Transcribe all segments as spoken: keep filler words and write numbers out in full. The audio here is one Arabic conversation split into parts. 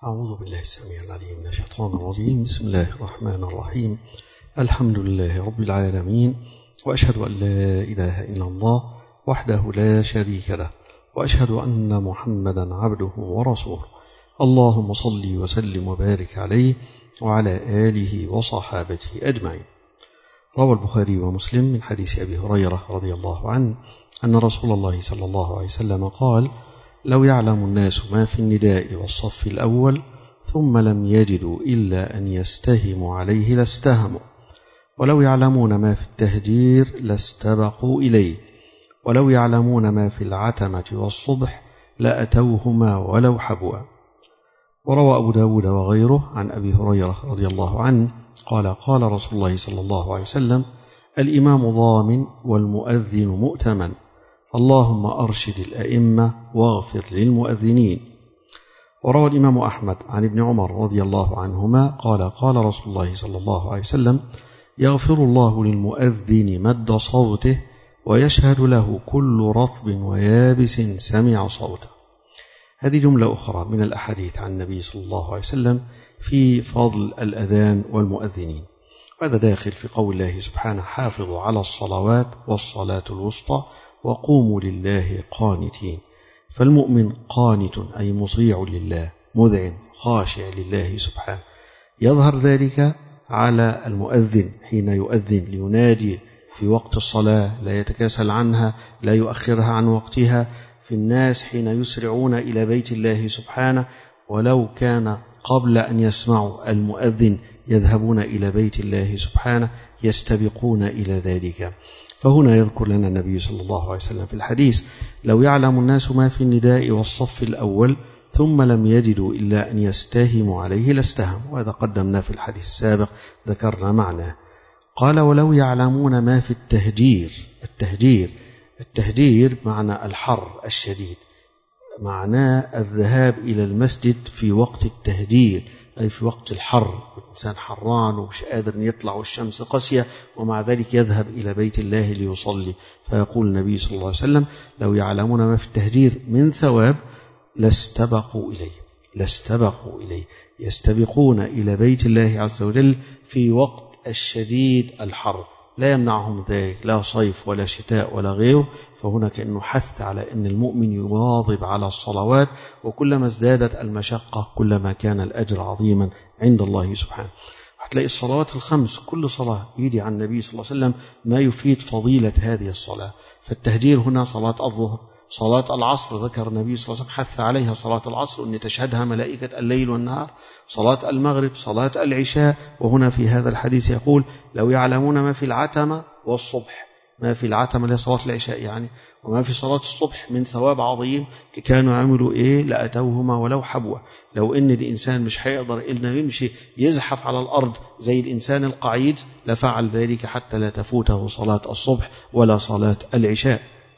أعوذ بالله السميع العليم من الشيطان الرجيم. بسم الله الرحمن الرحيم. الحمد لله رب العالمين، وأشهد أن لا إله إلا الله وحده لا شريك له، وأشهد أن محمدا عبده ورسوله. اللهم صل وسلم وبارك عليه وعلى آله وصحابته أجمعين. روى البخاري ومسلم من حديث أبي هريرة رضي الله عنه أن رسول الله صلى الله عليه وسلم قال: لو يعلم الناس ما في النداء والصف الأول ثم لم يجدوا إلا أن يستهموا عليه لاستهموا، ولو يعلمون ما في التهجير لاستبقوا إليه، ولو يعلمون ما في العتمة والصبح لأتوهما ولو حبوا. وروى أبو داود وغيره عن أبي هريرة رضي الله عنه قال: قال رسول الله صلى الله عليه وسلم: الإمام ضامن والمؤذن مؤتمن، اللهم أرشد الأئمة واغفر للمؤذنين. وروى الإمام أحمد عن ابن عمر رضي الله عنهما قال: قال رسول الله صلى الله عليه وسلم: يغفر الله للمؤذن مد صوته ويشهد له كل رطب ويابس سمع صوته. هذه جملة أخرى من الأحاديث عن النبي صلى الله عليه وسلم في فضل الأذان والمؤذنين، وهذا داخل في قول الله سبحانه: حافظوا على الصلوات والصلاة الوسطى وقوموا لله قانتين. فالمؤمن قانت أي مطيع لله، مذعن خاشع لله سبحانه. يظهر ذلك على المؤذن حين يؤذن لينادي في وقت الصلاة، لا يتكاسل عنها، لا يؤخرها عن وقتها. في الناس حين يسرعون إلى بيت الله سبحانه، ولو كان قبل أن يسمعوا المؤذن يذهبون إلى بيت الله سبحانه، يستبقون إلى ذلك. فهنا يذكر لنا النبي صلى الله عليه وسلم في الحديث: لو يعلم الناس ما في النداء والصف الأول ثم لم يجدوا إلا أن يستهموا عليه لاستهموا، وهذا قدمنا في الحديث السابق ذكرنا معناه. قال: ولو يعلمون ما في التهجير. التهجير التهجير معنى الحر الشديد، معناه الذهاب إلى المسجد في وقت التهجير، أي في وقت الحر، الإنسان حران ومش قادر يطلع والشمس قاسية، ومع ذلك يذهب إلى بيت الله ليصلي. فيقول النبي صلى الله عليه وسلم: لو يعلمون ما في التهجير من ثواب لاستبقوا إليه لاستبقوا إليه يستبقون إلى بيت الله عز وجل في وقت الشديد الحر، لا يمنعهم ذلك لا صيف ولا شتاء ولا غيره. فهنا كأنه حث على أن المؤمن يواظب على الصلوات، وكلما ازدادت المشقة كلما كان الأجر عظيما عند الله سبحانه. هتلاقي الصلوات الخمس كل صلاة يجي عن النبي صلى الله عليه وسلم ما يفيد فضيلة هذه الصلاة. فالتهجير هنا صلاة الظهر، صلاة العصر ذكر النبي صلى الله عليه وسلم حث عليها صلاة العصر أن تشهدها ملائكة الليل والنهار، صلاة المغرب، صلاة العشاء. وهنا في هذا الحديث يقول: لو يعلمون ما في العتمة والصبح، ما في العتمة اللي صلاة العشاء يعني، وما في صلاة الصبح من ثواب عظيم، كانوا عملوا إيه؟ لأتوهما ولو حبوة. لو إن الإنسان مش هيقدر إلا يمشي يزحف على الأرض زي الإنسان القعيد لفعل ذلك حتى لا تفوته صلاة الصبح ولا صلاة العشاء.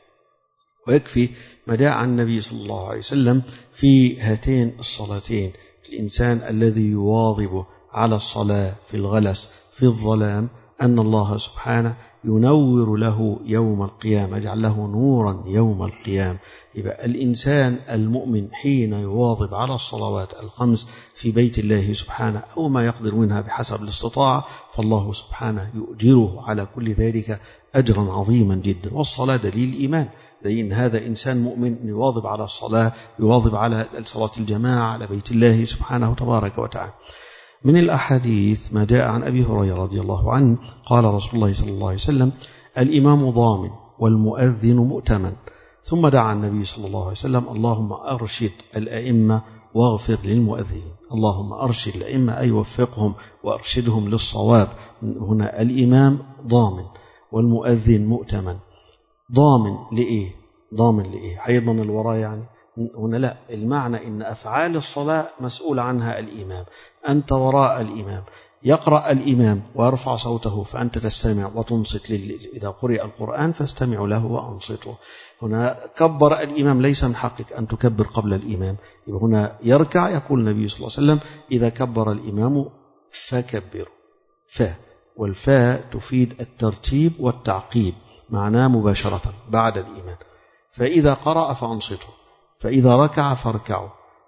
ويكفي ما جاء عن النبي صلى الله عليه وسلم في هاتين الصلاتين: الإنسان الذي يواظب على الصلاة في الغلس في الظلام أن الله سبحانه ينور له يوم القيامة، يجعل له نورا يوم القيامة. يبقى الإنسان المؤمن حين يواظب على الصلوات الخمس في بيت الله سبحانه أو ما يقدر منها بحسب الاستطاعة، فالله سبحانه يؤجره على كل ذلك أجرا عظيما جدا. والصلاة دليل الإيمان، لأن هذا إنسان مؤمن يواظب على الصلاة، يواظب على صلاة الجماعة على بيت الله سبحانه تبارك وتعالى. من الأحاديث ما جاء عن أبي هريرة رضي الله عنه قال رسول الله صلى الله عليه وسلم: الإمام ضامن والمؤذن مؤتمن. ثم دعا النبي صلى الله عليه وسلم: اللهم أرشد الأئمة واغفر للمؤذنين. اللهم أرشد الأئمة أي وفقهم وأرشدهم للصواب. هنا الإمام ضامن والمؤذن مؤتمن. ضامن لإيه؟ ضامن لإيه؟ هيضمن الوراء يعني؟ هنا لا، المعنى إن أفعال الصلاة مسؤول عنها الإمام، أنت وراء الإمام، يقرأ الإمام ويرفع صوته فأنت تستمع وتنصت لل... إذا قرئ القرآن فاستمعوا له وأنصتوا. هنا كبر الإمام، ليس من حقك أن تكبر قبل الإمام. هنا يركع، يقول النبي صلى الله عليه وسلم: إذا كبر الإمام فكبروا. فا والفاء تفيد الترتيب والتعقيب، معناه مباشرة بعد الإمام. فإذا قرأ فأنصتوا، فإذا ركع فاركعوا،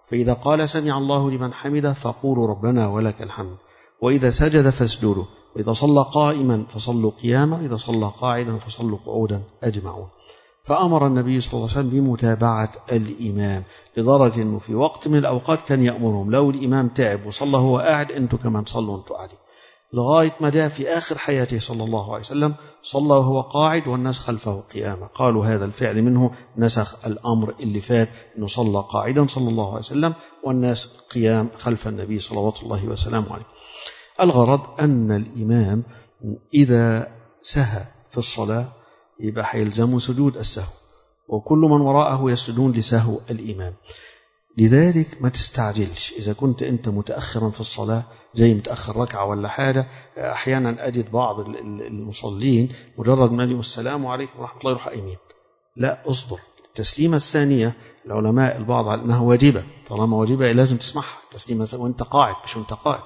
فإذا قال سمع الله لمن حمده فقولوا ربنا ولك الحمد، وإذا سجد فاسجدوا، وإذا صلى قائما فصلوا قياما، وإذا صلى قاعدا فصلوا قعودا أجمعون. فأمر النبي صلى الله عليه وسلم بمتابعة الإمام، لدرجة أنه في وقت من الأوقات كان يأمرهم لو الإمام تعب وصلى هو قاعد أنتوا كمان صلوا أنتوا قاعدين، لغاية ما جاء في آخر حياته صلى الله عليه وسلم صلى وهو قاعد والناس خلفه قياما. قالوا هذا الفعل منه نسخ الأمر اللي فات أنه صلى قاعدا صلى الله عليه وسلم والناس قيام خلف النبي صلوات الله وسلامه عليه. الغرض أن الإمام إذا سهى في الصلاة يبقى حيلزمه سجود السهو، وكل من وراءه يسجدون لسهو الإمام. لذلك ما تستعجلش إذا كنت أنت متأخرا في الصلاة، زي متأخر ركعة ولا حاجة. أحيانا أجد بعض المصلين مجرد ما يقول السلام عليكم ورحمة الله يروح قايمين. لا، أصبر. التسليمة الثانية العلماء البعض على أنها واجبة، طالما واجبة لازم تسمعها. تسليمة وأنت قاعد مش وأنت قاعد.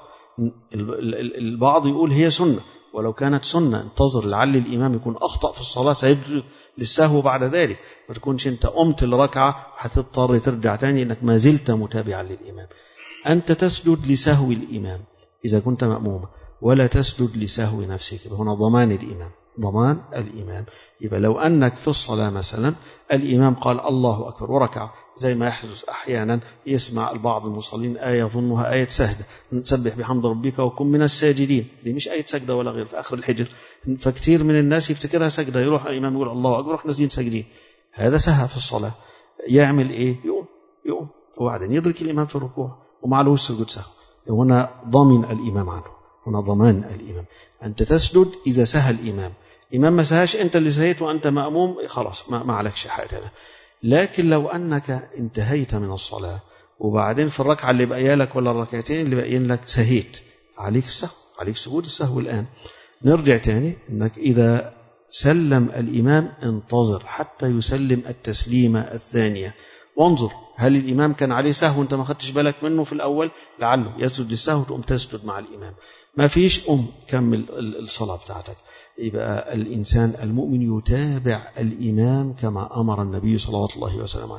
البعض يقول هي سنة، ولو كانت سنة انتظر لعل الإمام يكون أخطأ في الصلاة سيجد للسهو بعد ذلك، ما تكونش أنت قمت لركعة هتضطر ترجع تاني إنك ما زلت متابعا للإمام. أنت تسجد لسهو الإمام إذا كنت مأموما، ولا تسجد لسهو نفسك. هنا ضمان الإمام، ضمان الإمام. يبقى لو أنك في الصلاة مثلا الإمام قال الله أكبر وركع، زي ما يحدث أحيانا يسمع البعض المصلين آية يظنها آية سهدة، نسبح بحمد ربك وكن من الساجدين، دي مش آية سجدة ولا غير في آخر الحجر، فكتير من الناس يفتكرها سجدة، يروح الإمام يقول الله أكبر يروح نازلين ساجدين. هذا سهى في الصلاة. يعمل إيه؟ يقوم يقوم وبعدين يدرك الإمام في الركوع ومعلوش سجود سهو. هنا ضمن الإمام عنه، هنا ضمان الإمام. أنت تسجد إذا سهى الإمام. إمام ما سهاش، أنت اللي سهيت وأنت مأموم، خلاص ما, ما عليكش حاجة. لكن لو أنك انتهيت من الصلاة وبعدين في الركعة اللي بقى لك ولا الركعتين اللي بقين لك سهيت، عليك السهو، عليك سجود السهو الآن. نرجع تاني أنك إذا سلم الإمام انتظر حتى يسلم التسليمة الثانية، وانظر هل الإمام كان عليه سهو وانت ما خدتش بالك منه في الأول، لعله يسجد للسهو تقوم تسجد مع الإمام. ما فيش أم كمل الصلاة بتاعتك. يبقى الإنسان المؤمن يتابع الإمام كما أمر النبي صلى الله عليه وسلم.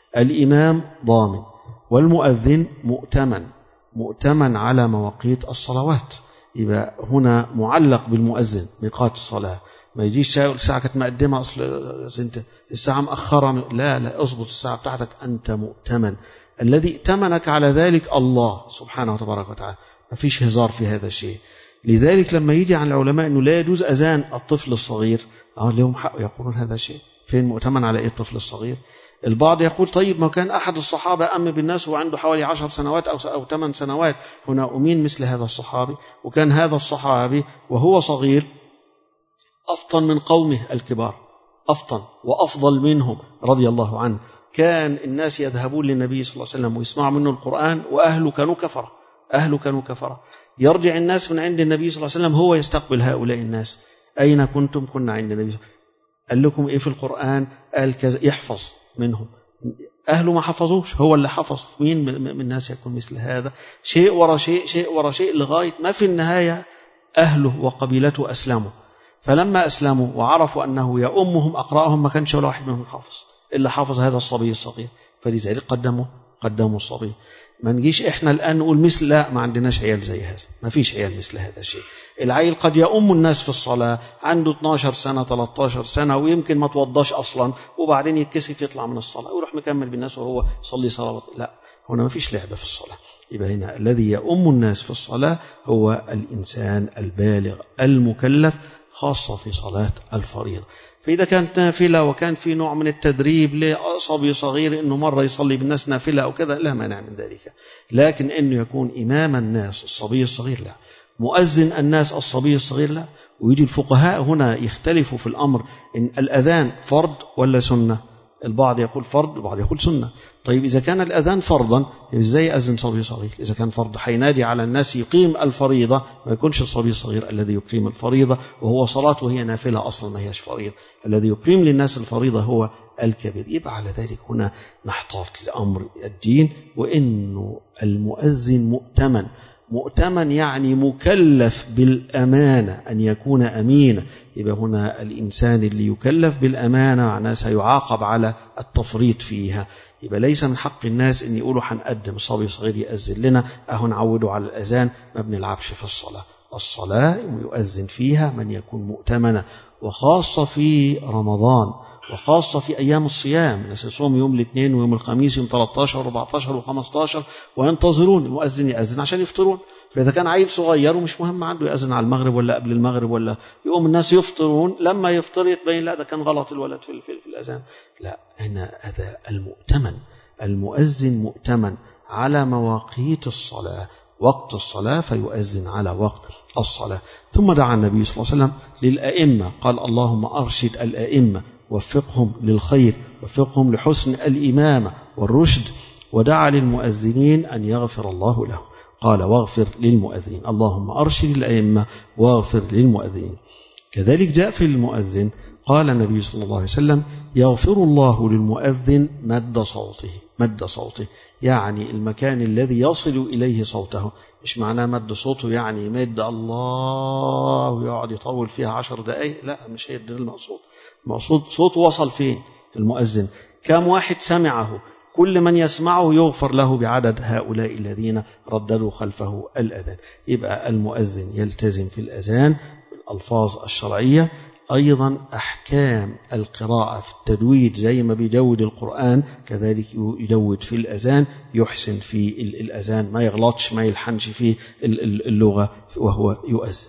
الإمام ضامن، والمؤذن مؤتمن، مؤتمن على مواقيت الصلوات. يبقى هنا معلق بالمؤذن ميقات الصلاة. ما يجيش الساعة كانت مقدمة أصل انت الساعة مأخرة، لا لا، اضبط الساعة بتاعتك، أنت مؤتمن. الذي ائتمنك على ذلك الله سبحانه وتبارك وتعالى، ما فيش هزار في هذا الشيء. لذلك لما يجي عن العلماء أنه لا يجوز أذان الطفل الصغير، آه لهم حق يقولون هذا الشيء. فين مؤتمن على إيه الطفل الصغير؟ البعض يقول طيب ما كان أحد الصحابة أم بالناس وعنده حوالي عشر سنوات أو أو ثمان سنوات، هنا أمين مثل هذا الصحابي، وكان هذا الصحابي وهو صغير أفطن من قومه الكبار، أفطن وأفضل منهم رضي الله عنه. كان الناس يذهبون للنبي صلى الله عليه وسلم ويسمعوا منه القرآن، وأهله كانوا كفرة، أهله كانوا كفرة. يرجع الناس من عند النبي صلى الله عليه وسلم، هو يستقبل هؤلاء الناس. أين كنتم؟ كنا عند النبي. قال لكم إيه في القرآن؟ قال كذا، يحفظ منهم. أهله ما حفظوش، هو اللي حفظ. مين من الناس يكون مثل هذا؟ شيء ورا شيء، شيء ورا شيء، لغاية ما في النهاية أهله وقبيلته أسلموا. فلما أسلموا وعرفوا أنه يأمهم أقرأهم، ما كانش ولا واحد منهم حافظ، إلا حافظ هذا الصبي الصغير. فلذلك قدموا قدموا الصبي. ما نجيش إحنا الآن نقول مثل، لا، ما عندناش عيال زي هذا، ما فيش عيال مثل هذا الشيء. العيل قد يؤم الناس في الصلاة عنده اثناشر سنة ثلاثة عشر سنة، ويمكن ما توضاش أصلا، وبعدين يتكسف يطلع من الصلاة ويروح مكمل بالناس وهو يصلي صلاة. لا، هنا ما فيش لعبة في الصلاة. يبقى هنا الذي يؤم الناس في الصلاة هو الإنسان البالغ المكلف، خاصة في صلاة الفريضة. فإذا كانت نافلة وكان في نوع من التدريب لصبي صغير إنه مرة يصلي بالناس نافلة أو كذا، لا مانع من ذلك. لكن إنه يكون إمام الناس الصبي الصغير، لا. مؤذن الناس الصبي الصغير، لا. ويجي الفقهاء هنا يختلفوا في الأمر، إن الأذان فرض ولا سنة. البعض يقول فرض، البعض يقول سنة. طيب إذا كان الأذان فرضا، إزاي يأذن صبي صغير؟ إذا كان فرض حينادي على الناس يقيم الفريضة، ما يكونش الصبي الصغير الذي يقيم الفريضة، وهو صلاته هي نافلة أصلا ما هيش فريضة. الذي يقيم للناس الفريضة هو الكبير. يبقى على ذلك هنا نحتاط لأمر الدين، وإنه المؤذن مؤتمن. مؤتمن يعني مكلف بالأمانة، أن يكون أمينا. يبقى هنا الإنسان اللي يكلف بالأمانة معناه سيعاقب على التفريط فيها. يبقى ليس من حق الناس أن يقولوا هنقدم صبي صغير يأذن لنا أهو نعوده على الأذان، ما بنلعبش في الصلاة. الصلاة يؤذن فيها من يكون مؤتمنا، وخاصة في رمضان وخاصة في أيام الصيام، الناس يصوم يوم الاثنين ويوم الخميس يوم ثلاثة عشر وأربعة عشر وخمسة عشر وينتظرون المؤذن يأذن عشان يفطرون. فإذا كان عيل صغير ومش مهم عنده يأذن على المغرب ولا قبل المغرب ولا يقوم الناس يفطرون، لما يفطر يتبين لا ده كان غلط الولد في, في, في الأذان. لا، هنا هذا المؤتمن، المؤذن مؤتمن على مواقيت الصلاة، وقت الصلاة فيؤذن على وقت الصلاة. ثم دعا النبي صلى الله عليه وسلم للأئمة، قال اللهم أرشد الأئمة وفقهم للخير وفقهم لحسن الإمامة والرشد، ودعا للمؤذنين أن يغفر الله له، قال واغفر للمؤذنين، اللهم أرشد الأئمة واغفر للمؤذنين. كذلك جاء في المؤذن قال النبي صلى الله عليه وسلم يغفر الله للمؤذن مد صوته، مد صوته يعني المكان الذي يصل إليه صوته، مش معناه مد صوته يعني مد الله ويقعد يطول فيها عشر دقائق، لا مش هي ده المقصود. المقصود صوته وصل فين المؤذن، كم واحد سمعه، كل من يسمعه يغفر له بعدد هؤلاء الذين رددوا خلفه الأذان. يبقى المؤذن يلتزم في الأذان بالألفاظ الشرعية، أيضا أحكام القراءة في التدويد زي ما بيدود القرآن كذلك يدود في الأذان، يحسن في الأذان، ما يغلطش ما يلحنش في اللغة وهو يؤذن.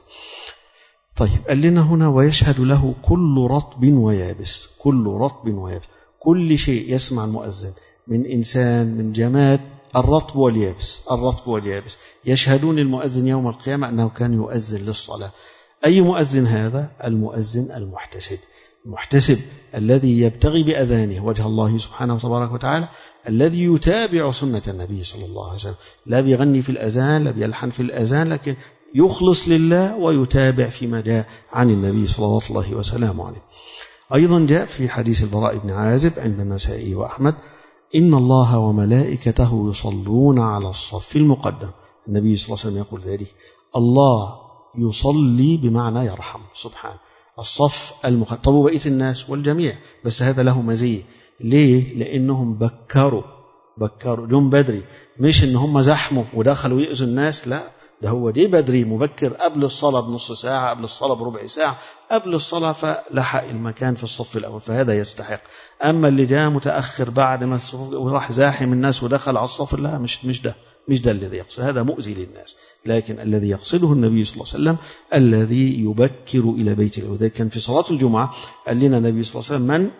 طيب قال لنا هنا ويشهد له كل رطب ويابس، كل رطب ويابس، كل شيء يسمع المؤذن من إنسان من جماد، الرطب واليابس، الرطب واليابس يشهدون المؤذن يوم القيامة أنه كان يؤذن للصلاة. أي مؤذن هذا؟ المؤذن المحتسب، المحتسب الذي يبتغي بأذانه وجه الله سبحانه وتبارك وتعالى، الذي يتابع سنة النبي صلى الله عليه وسلم، لا بيغني في الأذان لا بيلحن في الأذان، لكن يخلص لله ويتابع فيما جاء عن النبي صلى الله عليه وسلم عليه. أيضا جاء في حديث البراء بن عازب عند النسائي وأحمد إن الله وملائكته يصلون على الصف المقدم، النبي صلى الله عليه وسلم يقول ذلك، الله يصلي بمعنى يرحم سبحانه، الصف المقدم. طب وبقية الناس والجميع، بس هذا له مزية، ليه؟ لأنهم بكروا بكروا يوم بدري، مش إن هم زحموا ودخلوا يؤذوا الناس، لا، ده هو دي بدري مبكر قبل الصلاة بنص ساعة، قبل الصلاة بربع ساعة، قبل الصلاة فلحق المكان في الصف الأول، فهذا يستحق. أما اللي جاء متأخر بعد ما راح زاحم الناس ودخل على الصف، لا، مش مش ده مش ده الذي يقصد، هذا مؤذي للناس. لكن الذي يقصده النبي صلى الله عليه وسلم الذي يبكر إلى بيت الله. وذلك كان في صلاة الجمعة قال لنا النبي صلى الله عليه وسلم من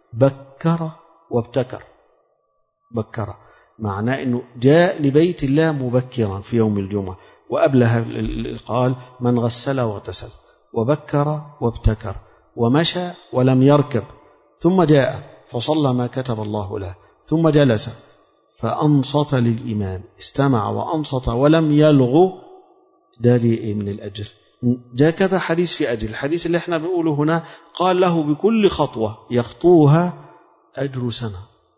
بكر وابتكر، بكر معناه أنه جاء لبيت الله مبكرا في يوم الجمعة، وقبلها قال من غسل واغتسل وبكر وابتكر ومشى ولم يركب، ثم جاء فصلى ما كتب الله له، ثم جلس فأنصت للإمام، استمع وأنصت ولم يلغو، ده لي من الأجر. جاء كذا حديث في أجر، الحديث اللي احنا بنقوله هنا قال له بكل خطوة يخطوها أجر سنة،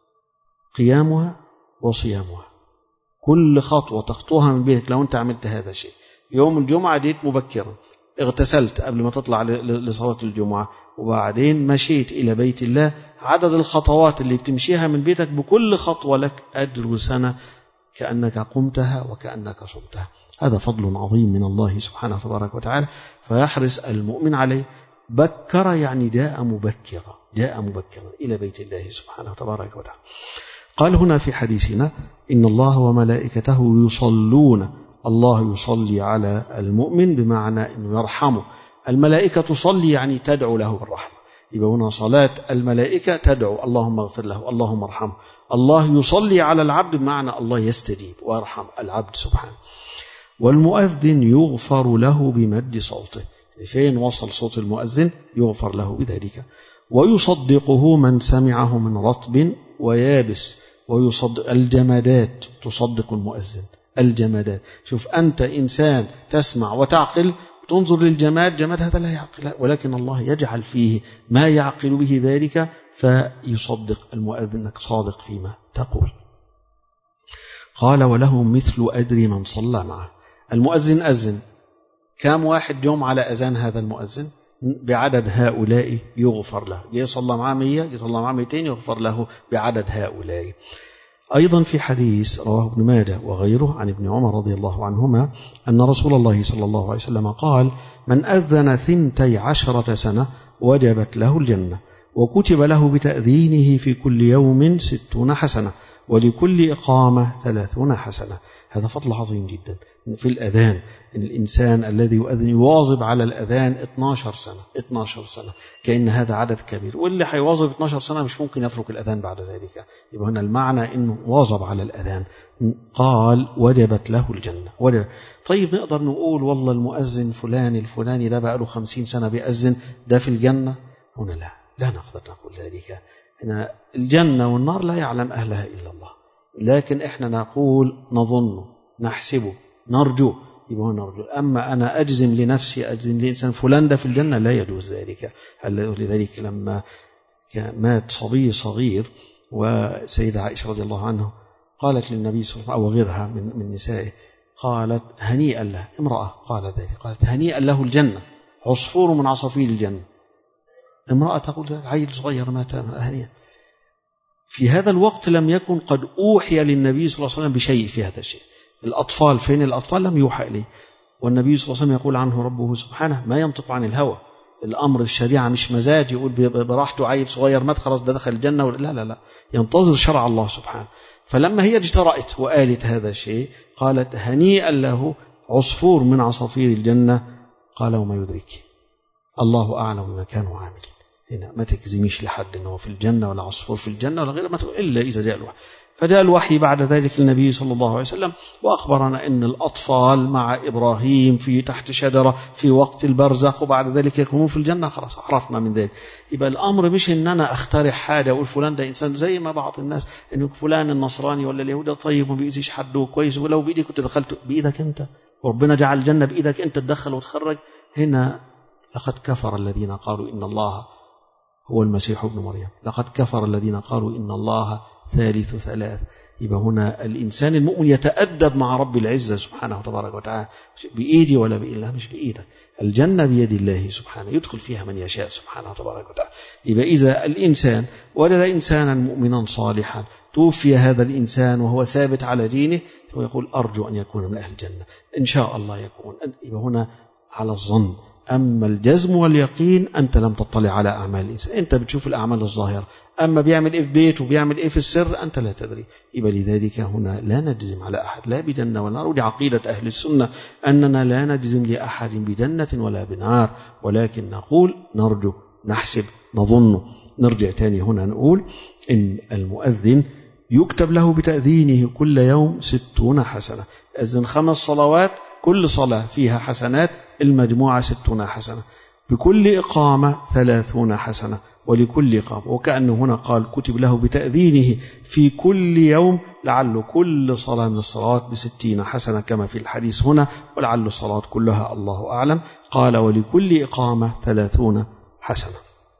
قيامها وصيامها، كل خطوة تخطوها من بيتك لو أنت عملت هذا الشيء. يوم الجمعة جيت مبكرا، اغتسلت قبل ما تطلع لصلاة الجمعة، وبعدين مشيت إلى بيت الله، عدد الخطوات اللي بتمشيها من بيتك بكل خطوة لك أجر سنة كأنك قمتها وكأنك صمتها. هذا فضل عظيم من الله سبحانه وتبارك وتعالى، فيحرص المؤمن عليه. بكر يعني جاء مبكرا، جاء مبكرا إلى بيت الله سبحانه وتبارك وتعالى. قال هنا في حديثنا إن الله وملائكته يصلون، الله يصلي على المؤمن بمعنى أنه يرحمه، الملائكة تصلي يعني تدعو له بالرحمة، يبقى هنا صلاة الملائكة تدعو اللهم اغفر له اللهم ارحمه. الله يصلي على العبد بمعنى الله يستجيب ويرحم العبد سبحانه. والمؤذن يغفر له بمد صوته، فين وصل صوت المؤذن يغفر له بذلك. ويصدقه من سمعه من رطب ويابس، ويصدق الجمادات تصدق المؤذن، الجمادات. شوف أنت إنسان تسمع وتعقل تنظر للجماد، جماد هذا لا يعقل، ولكن الله يجعل فيه ما يعقل به ذلك فيصدق المؤذن أنك صادق فيما تقول. قال وله مثل أجر من صلى معه، المؤذن أذن، كم واحد يوم على أذان هذا المؤذن؟ بعدد هؤلاء يغفر له. يصلى معاه مية، يصلى معاه مئتين، يغفر له بعدد هؤلاء. أيضا في حديث رواه ابن ماجه وغيره عن ابن عمر رضي الله عنهما أن رسول الله صلى الله عليه وسلم قال: من أذن ثنتي عشرة سنة وجبت له الجنة، وكتب له بتأذينه في كل يوم ستون حسنة، ولكل إقامة ثلاثون حسنة. هذا فضل عظيم جدا في الأذان. الإنسان الذي يؤذن يواظب على الأذان اثنتي عشرة سنة، اثنتي عشرة سنة، كأن هذا عدد كبير، واللي هيواظب اثنتي عشرة سنة مش ممكن يترك الأذان بعد ذلك. يبقى هنا المعنى إنه واظب على الأذان. قال: وجبت له الجنة. وجب. طيب نقدر نقول والله المؤذن فلان الفلاني ده بقى له خمسين سنة بيأذن، ده في الجنة؟ هنا لا، لا نقدر نقول ذلك. هنا الجنة والنار لا يعلم أهلها إلا الله، لكن إحنا نقول نظن، نحسبه، نرجو. يبقى نرجو. أما أنا أجزم لنفسي، أجزم لإنسان فلان ده في الجنة، لا يجوز ذلك. لذلك لما مات صبي صغير وسيدة عائشة رضي الله عنه قالت للنبي صلى الله عليه وسلم أو غيرها من, من نسائه، قالت: هنيئا له. امرأة قالت ذلك، قالت: هنيئا له الجنة، عصفور من عصافير الجنة. امرأة تقول عيل صغير مات هنيئا. في هذا الوقت لم يكن قد أوحي للنبي صلى الله عليه وسلم بشيء في هذا الشيء. الأطفال فين؟ الأطفال لم يوحى إليه. والنبي صلى الله عليه وسلم يقول عنه ربه سبحانه: ما ينطق عن الهوى. الأمر الشريعة مش مزاج يقول براحته عيل صغير مات خلاص ده دخل الجنة، لا لا لا، ينتظر شرع الله سبحانه. فلما هي اجترأت وقالت هذا الشيء، قالت: هنيئا له، عصفور من عصافير الجنة. قال: وما يدرك، الله أعلم بما كانوا عاملين. هنا ما تكزميش لحد أنه في الجنة ولا عصفور في الجنة ولا غيره، ما تقول إلا إذا جاء الوحي. فجاء الوحي بعد ذلك النبي صلى الله عليه وسلم وأخبرنا أن الأطفال مع إبراهيم في تحت شجرة في وقت البرزخ، وبعد ذلك يكونون في الجنة. خلاص عرفنا من ذلك. يبقى الأمر مش أن أنا أخترع حاجة أقول فلان ده إنسان، زي ما بعض الناس أنه فلان النصراني ولا اليهودي طيب وما بيأذيش حد وكويس، ولو بإيدي كنت دخلت. بإيدك أنت، وربنا جعل الجنة بإيدك أنت تدخل وتخرج. هنا لقد كفر الذين قالوا إن الله هو المسيح ابن مريم، لقد كفر الذين قالوا إن الله ثالث ثلاث. يبقى هنا الإنسان المؤمن يتأدب مع رب العزة سبحانه وتبارك وتعالى. بإيدي ولا بإيد الله، مش بإيدك. الجنة بيد الله سبحانه، يدخل فيها من يشاء سبحانه وتبارك وتعالى. يبقى إذا الإنسان وجد إنسانا مؤمنا صالحا توفي هذا الإنسان وهو ثابت على دينه، ويقول: أرجو أن يكون من أهل الجنة، إن شاء الله يكون. يبقى هنا على الظن. أما الجزم واليقين أنت لم تطلع على أعمال الإنسان، أنت بتشوف الأعمال الظاهرة. أما بيعمل إيه في بيته وبيعمل إيه في السر أنت لا تدري. يبقى لذلك هنا لا نجزم على أحد لا بجنة ولا نار. ودي عقيدة أهل السنة أننا لا نجزم لأحد بجنة ولا بنار، ولكن نقول نرجو، نحسب، نظن. نرجع تاني هنا نقول إن المؤذن يكتب له بتأذينه كل يوم ستون حسنة. أذن خمس صلوات، كل صلاة فيها حسنات، المجموعة ستون حسنة، بكل إقامة ثلاثون حسنة، ولكل إقامة. وكأنه هنا قال كتب له بتأذينه في كل يوم، لعل كل صلاة من الصلوات بستين حسنة كما في الحديث هنا، ولعل الصلاة كلها الله أعلم. قال: ولكل إقامة ثلاثون حسنة.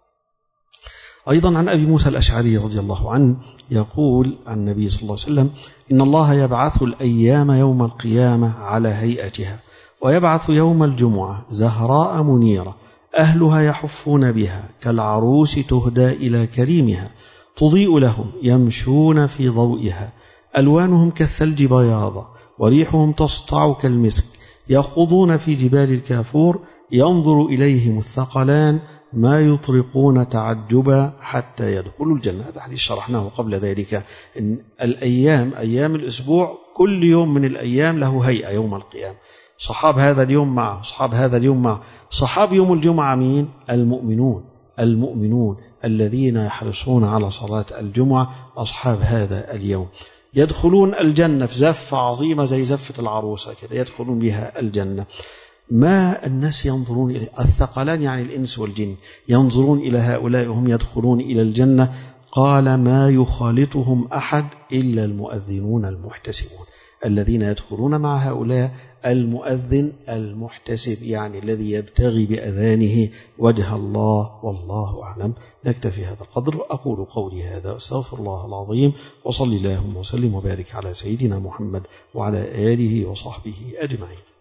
أيضا عن أبي موسى الأشعري رضي الله عنه يقول عن النبي صلى الله عليه وسلم: إن الله يبعث الأيام يوم القيامة على هيئتها، ويبعث يوم الجمعة زهراء منيرة، أهلها يحفون بها كالعروس تهدى إلى كريمها، تضيء لهم يمشون في ضوئها، ألوانهم كالثلج بياضا، وريحهم تسطع كالمسك، يخوضون في جبال الكافور، ينظر إليهم الثقلان ما يطرقون تعجبا حتى يدخلوا الجنة. هذا حديث شرحناه قبل ذلك. إن الأيام أيام الأسبوع كل يوم من الأيام له هيئة يوم القيامة. صحاب هذا اليوم معه، صحاب هذا اليوم معه. صحاب يوم الجمعة مين؟ المؤمنون، المؤمنون الذين يحرصون على صلاة الجمعة، أصحاب هذا اليوم يدخلون الجنة في زفة عظيمة زي زفة العروسة كده، يدخلون بها الجنة. ما الناس ينظرون إليه، الثقلان يعني الإنس والجن، ينظرون إلى هؤلاء وهم يدخلون إلى الجنة. قال: ما يخالطهم أحد إلا المؤذنون المحتسبون، الذين يدخلون مع هؤلاء المؤذن المحتسب، يعني الذي يبتغي بأذانه وجه الله. والله أعلم. نكتفي هذا القدر. أقول قولي هذا، أستغفر الله العظيم، وصلي اللهم وسلم وبارك على سيدنا محمد وعلى آله وصحبه أجمعين.